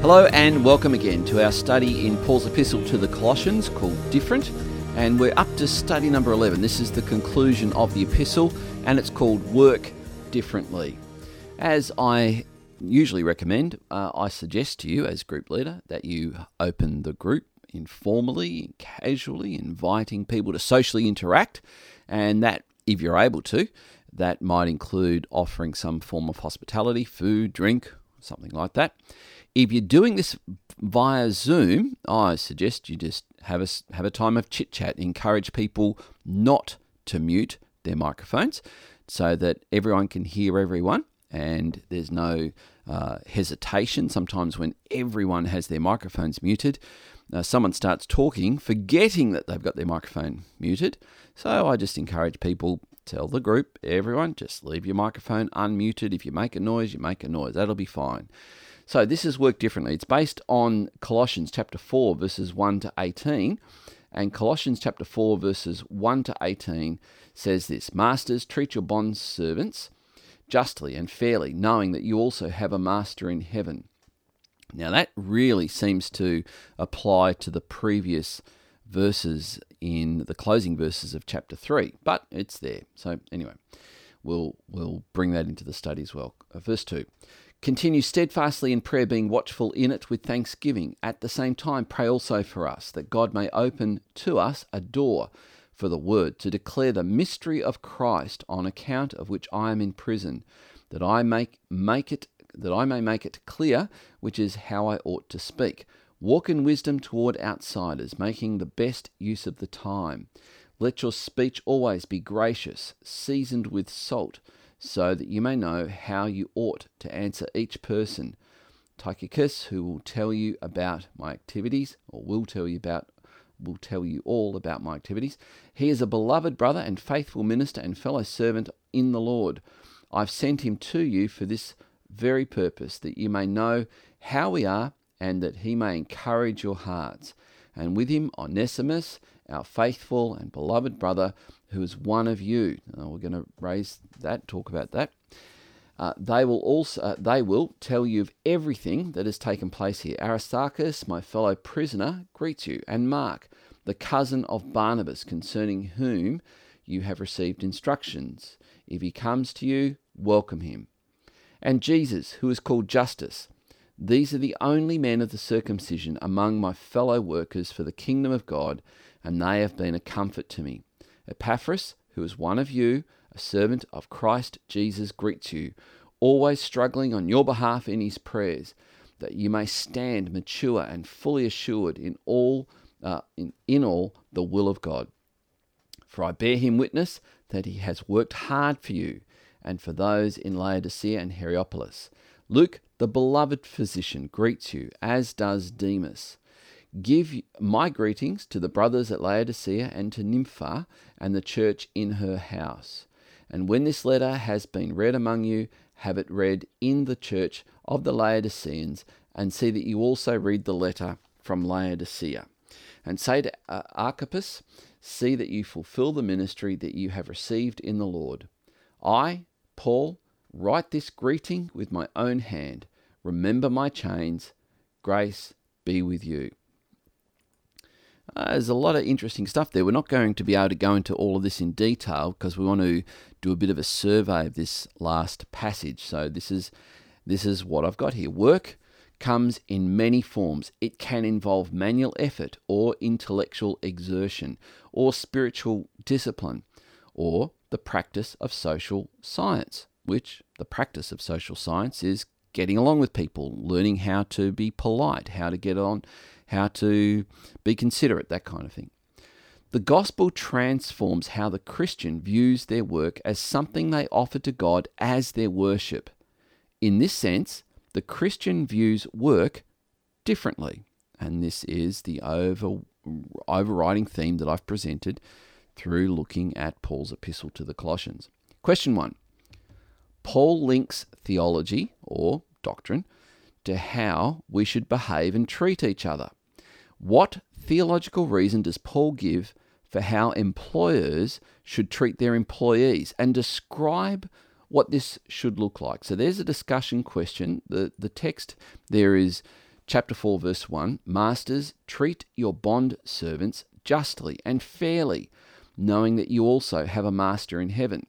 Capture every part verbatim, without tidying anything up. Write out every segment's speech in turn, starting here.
Hello and welcome again to our study in Paul's epistle to the Colossians called Different, and we're up to study number eleven. This is the conclusion of the epistle and it's called Work Differently. As I usually recommend, uh, I suggest to you as group leader that you open the group informally, casually, inviting people to socially interact, and that, if you're able to, that might include offering some form of hospitality, food, drink, something like that. If you're doing this via Zoom, I suggest you just have a, have a time of chit-chat. Encourage people not to mute their microphones so that everyone can hear everyone and there's no uh, hesitation. Sometimes when everyone has their microphones muted, uh, someone starts talking, forgetting that they've got their microphone muted. So I just encourage people, tell the group, everyone, just leave your microphone unmuted. If you make a noise, you make a noise. That'll be fine. So this is Work Differently. It's based on Colossians chapter four, verses one to eighteen. And Colossians chapter four, verses one to eighteen says this: Masters, treat your bond servants justly and fairly, knowing that you also have a master in heaven. Now that really seems to apply to the previous verses in the closing verses of chapter three, but it's there. So anyway, we'll we'll bring that into the study as well. Uh, verse two. Continue steadfastly in prayer, being watchful in it with thanksgiving. At the same time, pray also for us, that God may open to us a door for the word, to declare the mystery of Christ, on account of which I am in prison, that I make make it that I may make it clear, which is how I ought to speak. Walk in wisdom toward outsiders, making the best use of the time. Let your speech always be gracious, seasoned with salt, so that you may know how you ought to answer each person. Tychicus, who will tell you about my activities, or will tell you about, will tell you all about my activities. He is a beloved brother and faithful minister and fellow servant in the Lord. I've sent him to you for this very purpose, that you may know how we are, and that he may encourage your hearts. And with him Onesimus, our faithful and beloved brother, who is one of you. Now we're going to raise that, talk about that. Uh, they will also uh, they will tell you of everything that has taken place here. Aristarchus, my fellow prisoner, greets you, and Mark, the cousin of Barnabas, concerning whom you have received instructions. If he comes to you, welcome him. And Jesus, who is called Justus. These are the only men of the circumcision among my fellow workers for the kingdom of God, and they have been a comfort to me. Epaphras, who is one of you, a servant of Christ Jesus, greets you, always struggling on your behalf in his prayers, that you may stand mature and fully assured in all uh, in, in all the will of God. For I bear him witness that he has worked hard for you, and for those in Laodicea and Hierapolis. Luke, the beloved physician, greets you, as does Demas. Give my greetings to the brothers at Laodicea and to Nympha and the church in her house. And when this letter has been read among you, have it read in the church of the Laodiceans, and see that you also read the letter from Laodicea. And say to uh, Archippus, see that you fulfill the ministry that you have received in the Lord. I, Paul, write this greeting with my own hand. Remember my chains. Grace be with you. Uh, there's a lot of interesting stuff there. We're not going to be able to go into all of this in detail because we want to do a bit of a survey of this last passage. So this is this is what I've got here. Work comes in many forms. It can involve manual effort or intellectual exertion or spiritual discipline or the practice of social science, which the practice of social science is getting along with people, learning how to be polite, how to get on, how to be considerate, that kind of thing. The gospel transforms how the Christian views their work as something they offer to God as their worship. In this sense, the Christian views work differently. And this is the over, overriding theme that I've presented through looking at Paul's epistle to the Colossians. Question one. Paul links theology, or doctrine, to how we should behave and treat each other. What theological reason does Paul give for how employers should treat their employees, and describe what this should look like? So there's a discussion question. The, the text there is chapter four, verse one, Masters, treat your bond servants justly and fairly, knowing that you also have a master in heaven.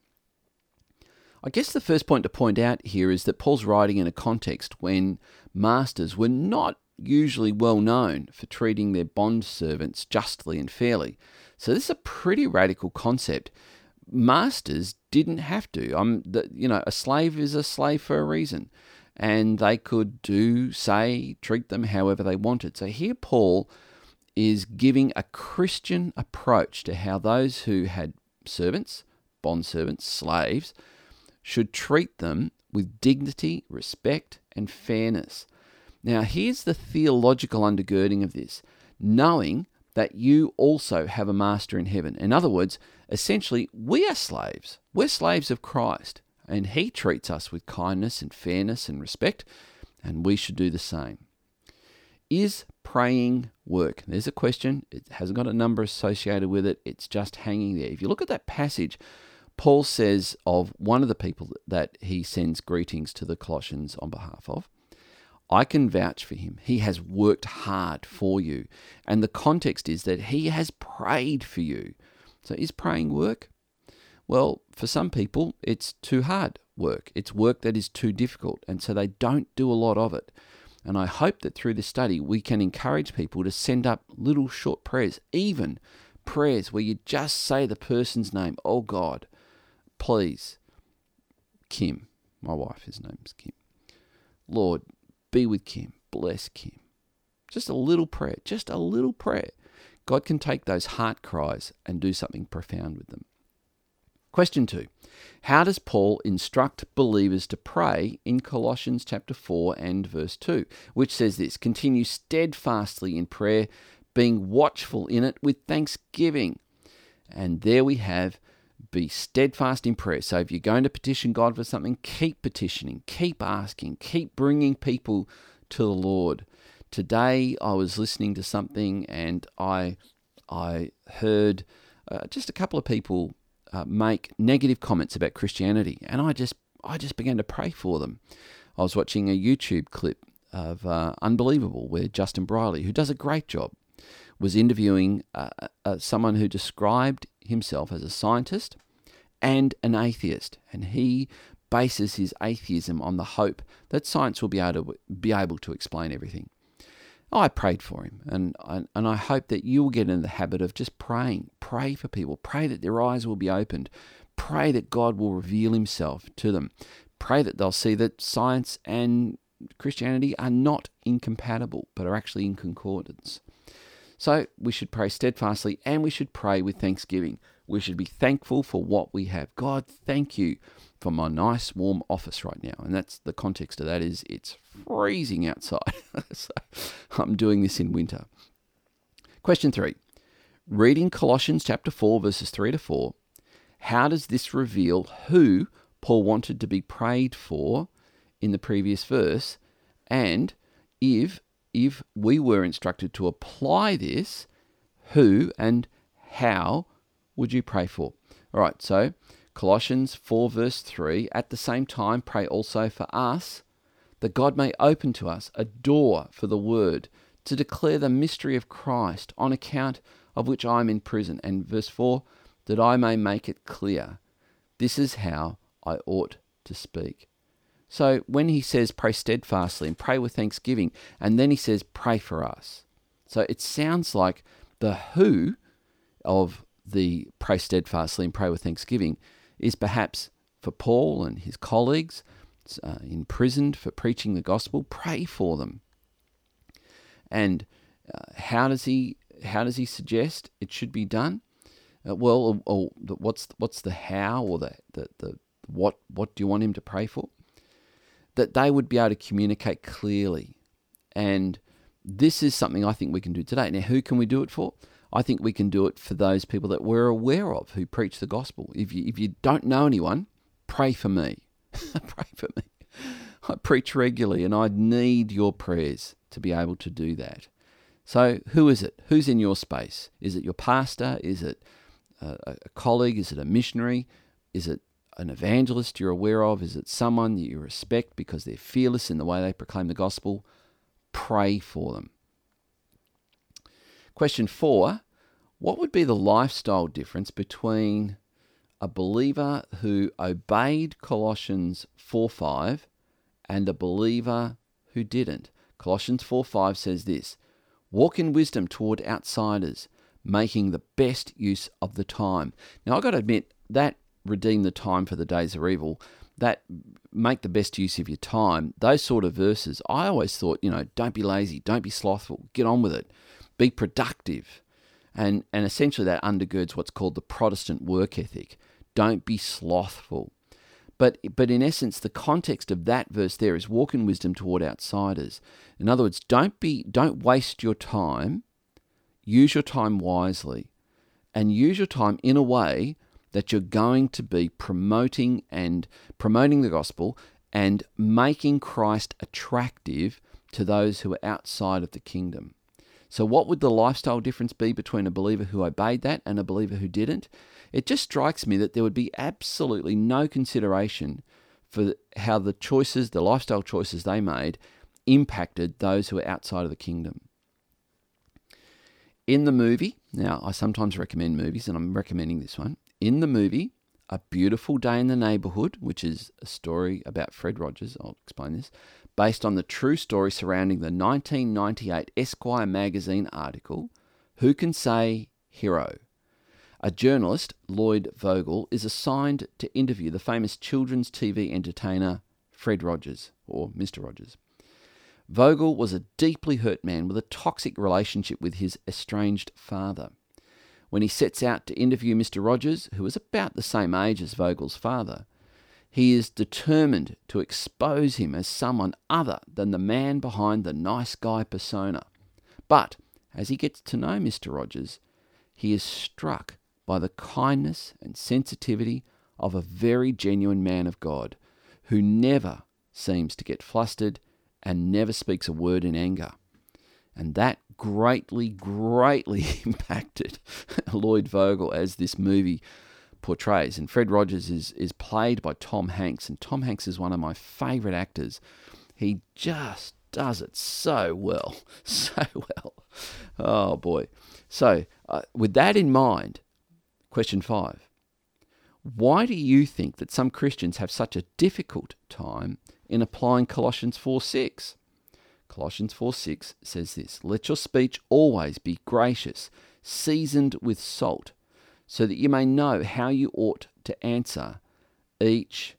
I guess the first point to point out here is that Paul's writing in a context when masters were not usually well known for treating their bond servants justly and fairly. So this is a pretty radical concept. Masters didn't have to. Um, the, you know, a slave is a slave for a reason, and they could do, say, treat them however they wanted. So here Paul is giving a Christian approach to how those who had servants, bond servants, slaves, should treat them with dignity, respect, and fairness. Now, here's the theological undergirding of this, knowing that you also have a master in heaven. In other words, essentially, we are slaves. We're slaves of Christ, and he treats us with kindness and fairness and respect, and we should do the same. Is praying work? There's a question. It hasn't got a number associated with it. It's just hanging there. If you look at that passage, Paul says of one of the people that he sends greetings to the Colossians on behalf of, I can vouch for him. He has worked hard for you. And the context is that he has prayed for you. So is praying work? Well, for some people, it's too hard work. It's work that is too difficult. And so they don't do a lot of it. And I hope that through this study, we can encourage people to send up little short prayers, even prayers where you just say the person's name. Oh God, please, Kim, my wife, his name's Kim. Lord, be with Kim, bless Kim. Just a little prayer, just a little prayer. God can take those heart cries and do something profound with them. Question two, how does Paul instruct believers to pray in Colossians chapter four and verse two, which says this, continue steadfastly in prayer, being watchful in it with thanksgiving. And there we have be steadfast in prayer. So if you're going to petition God for something, keep petitioning, keep asking, keep bringing people to the Lord. Today I was listening to something and I I heard uh, just a couple of people uh, make negative comments about Christianity, and I just I just began to pray for them. I was watching a YouTube clip of uh, Unbelievable where Justin Briley, who does a great job, was interviewing uh, uh, someone who described himself as a scientist and an atheist, and he bases his atheism on the hope that science will be able to be able to explain everything. I prayed for him, and and I hope that you will get in the habit of just praying. Pray for people. Pray that their eyes will be opened. Pray that God will reveal himself to them. Pray that they'll see that science and Christianity are not incompatible, but are actually in concordance. So we should pray steadfastly, and we should pray with thanksgiving. We should be thankful for what we have. God, thank you for my nice warm office right now. And that's the context of that is it's freezing outside. So I'm doing this in winter. Question three. Reading Colossians chapter four, verses three to four, how does this reveal who Paul wanted to be prayed for in the previous verse? And if if we were instructed to apply this, who and how would you pray for? All right, so Colossians four verse three, at the same time pray also for us, that God may open to us a door for the word, to declare the mystery of Christ, on account of which I am in prison. And verse four, that I may make it clear, this is how I ought to speak. So when he says pray steadfastly and pray with thanksgiving, and then he says pray for us. So it sounds like the who of the pray steadfastly and pray with thanksgiving is perhaps for Paul and his colleagues uh, imprisoned for preaching the gospel. Pray for them. And uh, how does he how does he suggest it should be done? Uh, well, or, or what's what's the how or the, the the what what do you want him to pray for? That they would be able to communicate clearly. And this is something I think we can do today. Now, who can we do it for? I think we can do it for those people that we're aware of who preach the gospel. If you, if you don't know anyone, pray for me. Pray for me. I preach regularly and I need your prayers to be able to do that. So who is it? Who's in your space? Is it your pastor? Is it a, a colleague? Is it a missionary? Is it an evangelist you're aware of? Is it someone that you respect because they're fearless in the way they proclaim the gospel? pray for them. Question four, what would be the lifestyle difference between a believer who obeyed Colossians four five and a believer who didn't? Colossians four five says this, walk in wisdom toward outsiders, making the best use of the time. Now, I've got to admit, that redeem the time for the days are evil, that make the best use of your time, those sort of verses, I always thought, you know, don't be lazy, don't be slothful, get on with it, be productive. And, and essentially that undergirds what's called the Protestant work ethic. Don't be slothful. But but in essence, the context of that verse there is walk in wisdom toward outsiders. In other words, don't be don't waste your time. Use your time wisely, and use your time in a way that you're going to be promoting and promoting the gospel and making Christ attractive to those who are outside of the kingdom. So what would the lifestyle difference be between a believer who obeyed that and a believer who didn't? It just strikes me that there would be absolutely no consideration for how the choices, the lifestyle choices they made, impacted those who are outside of the kingdom. In the movie, now I sometimes recommend movies, and I'm recommending this one. In the movie, A Beautiful Day in the Neighborhood, which is a story about Fred Rogers, I'll explain this, based on the true story surrounding the nineteen ninety-eight Esquire magazine article, Who Can Say Hero? A journalist, Lloyd Vogel, is assigned to interview the famous children's T V entertainer Fred Rogers, or Mister Rogers. Vogel was a deeply hurt man with a toxic relationship with his estranged father. When he sets out to interview Mister Rogers, who is about the same age as Vogel's father, he is determined to expose him as someone other than the man behind the nice guy persona. But as he gets to know Mister Rogers, he is struck by the kindness and sensitivity of a very genuine man of God who never seems to get flustered and never speaks a word in anger. And that greatly, greatly impacted Lloyd Vogel as this movie portrays. And Fred Rogers is, is played by Tom Hanks, and Tom Hanks is one of my favourite actors. He just does it so well, so well. Oh, boy. So, uh, with that in mind, question five. Why do you think that some Christians have such a difficult time in applying Colossians four six? Colossians four six says this, let your speech always be gracious, seasoned with salt, so that you may know how you ought to answer each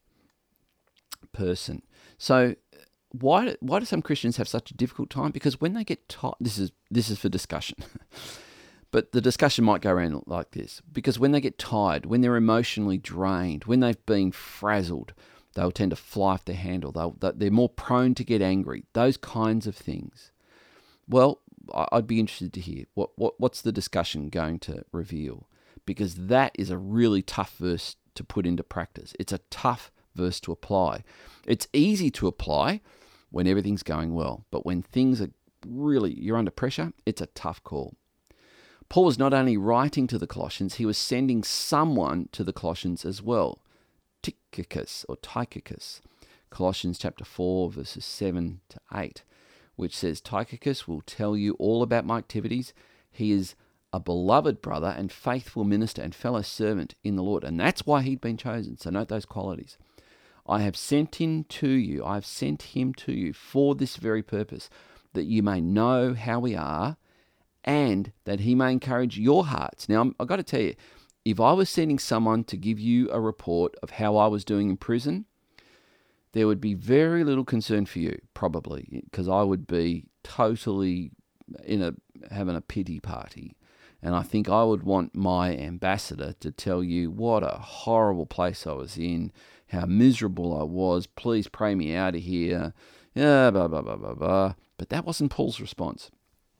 person. So why, why do some Christians have such a difficult time? Because when they get tired, this is, this is for discussion, but the discussion might go around like this. Because when they get tired, when they're emotionally drained, when they've been frazzled, they'll tend to fly off the handle. They'll, they're more prone to get angry. Those kinds of things. Well, I'd be interested to hear what, what what's the discussion going to reveal, because that is a really tough verse to put into practice. It's a tough verse to apply. It's easy to apply when everything's going well, but when things are really, you're under pressure, it's a tough call. Paul was not only writing to the Colossians, he was sending someone to the Colossians as well. Tychicus or Tychicus, Colossians chapter four, verses seven to eight, which says, Tychicus will tell you all about my activities. He is a beloved brother and faithful minister and fellow servant in the Lord. And that's why he'd been chosen. So note those qualities. I have sent him to you. I have sent him to you for this very purpose, that you may know how we are and that he may encourage your hearts. Now, I've got to tell you, if I was sending someone to give you a report of how I was doing in prison, there would be very little concern for you, probably, because I would be totally in a having a pity party. And I think I would want my ambassador to tell you what a horrible place I was in, how miserable I was, please pray me out of here, yeah, blah, blah, blah, blah, blah. But that wasn't Paul's response.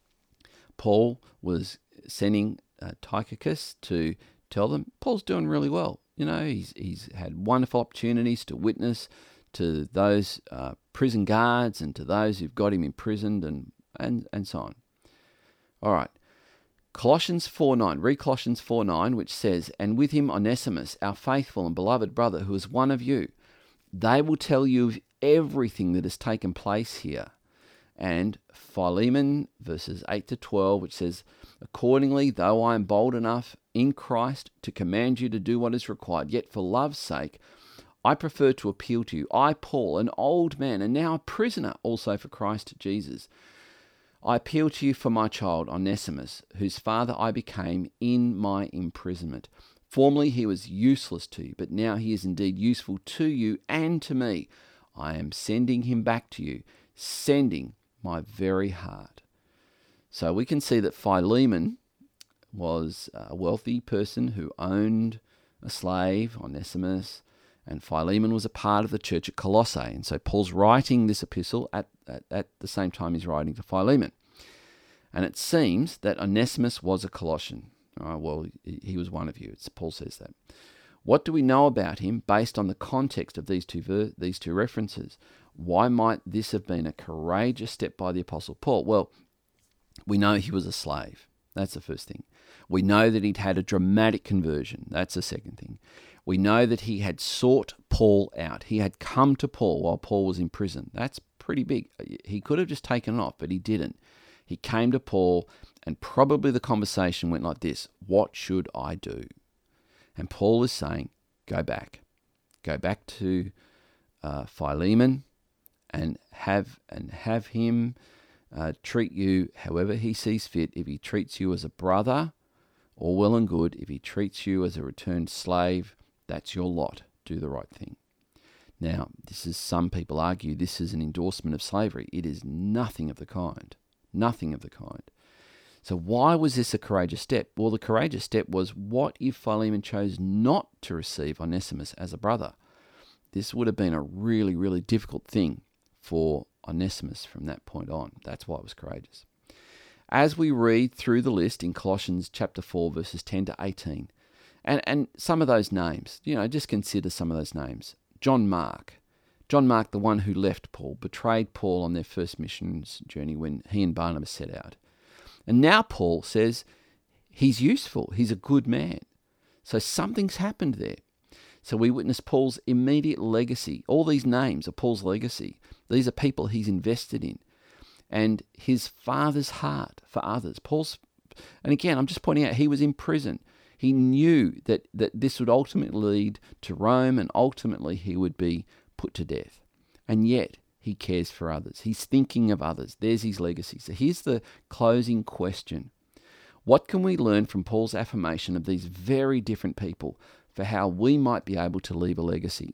Paul was sending uh, Tychicus to tell them, Paul's doing really well. You know, he's he's had wonderful opportunities to witness to those uh, prison guards and to those who've got him imprisoned and, and, and so on. All right. Colossians four nine, read Colossians four nine, which says, and with him Onesimus, our faithful and beloved brother, who is one of you. They will tell you of everything that has taken place here and Philemon, verses eight to twelve, which says, "Accordingly, though I am bold enough in Christ to command you to do what is required, yet for love's sake, I prefer to appeal to you. I, Paul, an old man, and now a prisoner also for Christ Jesus. I appeal to you for my child, Onesimus, whose father I became in my imprisonment. Formerly he was useless to you, but now he is indeed useful to you and to me. I am sending him back to you, sending my very heart." So we can see that Philemon was a wealthy person who owned a slave, Onesimus, and Philemon was a part of the church at Colossae. And so Paul's writing this epistle at, at, at the same time he's writing to Philemon. And it seems that Onesimus was a Colossian. Oh, well, he was one of you. It's, Paul says that. What do we know about him based on the context of these two ver- these two references? Why might this have been a courageous step by the Apostle Paul? Well, we know he was a slave. That's the first thing. We know that he'd had a dramatic conversion. That's the second thing. We know that he had sought Paul out. He had come to Paul while Paul was in prison. That's pretty big. He could have just taken it off, but he didn't. He came to Paul, and probably the conversation went like this: what should I do? And Paul is saying, go back. Go back to uh, Philemon and have and have him uh, treat you however he sees fit. If he treats you as a brother, all well and good. If he treats you as a returned slave, that's your lot. Do the right thing. Now, this is, some people argue this is an endorsement of slavery. It is nothing of the kind. Nothing of the kind. So why was this a courageous step? Well, the courageous step was, what if Philemon chose not to receive Onesimus as a brother? This would have been a really, really difficult thing for Onesimus from that point on. That's why it was courageous. As we read through the list in Colossians chapter four, verses ten to eighteen, and, and some of those names, you know, just consider some of those names. John Mark. John Mark, the one who left Paul, betrayed Paul on their first missions journey when he and Barnabas set out. And now Paul says he's useful, he's a good man. So something's happened there. So we witness Paul's immediate legacy. All these names are Paul's legacy. These are people he's invested in. And his father's heart for others. Paul's, and again, I'm just pointing out, he was in prison. He knew that, that this would ultimately lead to Rome, and ultimately he would be put to death. And yet he cares for others. He's thinking of others. There's his legacy. So here's the closing question. What can we learn from Paul's affirmation of these very different people for how we might be able to leave a legacy?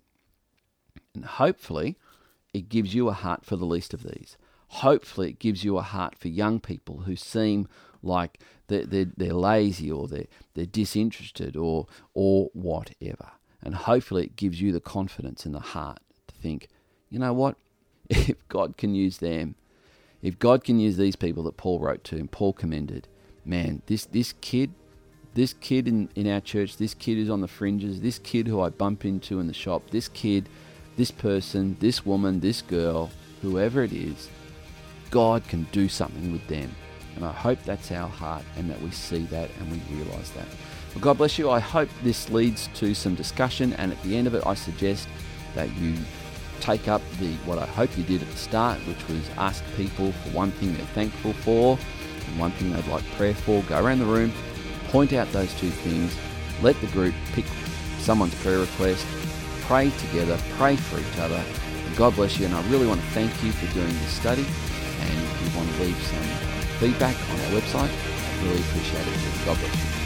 And hopefully it gives you a heart for the least of these. Hopefully it gives you a heart for young people who seem like they're, they're, they're lazy, or they're, they're disinterested, or or whatever. And hopefully it gives you the confidence and the heart to think, you know what? If God can use them, if God can use these people that Paul wrote to and Paul commended, man, this this kid, this kid in, in our church, this kid who's on the fringes, this kid who I bump into in the shop, this kid, this person, this woman, this girl, whoever it is, God can do something with them. And I hope that's our heart, and that we see that and we realise that. Well, God bless you. I hope this leads to some discussion, and at the end of it, I suggest that you take up the what I hope you did at the start, which was ask people for one thing they're thankful for and one thing they'd like prayer for. Go around the room, point out those two things, let the group pick someone's prayer request, pray together, pray for each other. And God bless you, and I really want to thank you for doing this study. And if you want to leave some feedback on our website, I really appreciate it. God bless you.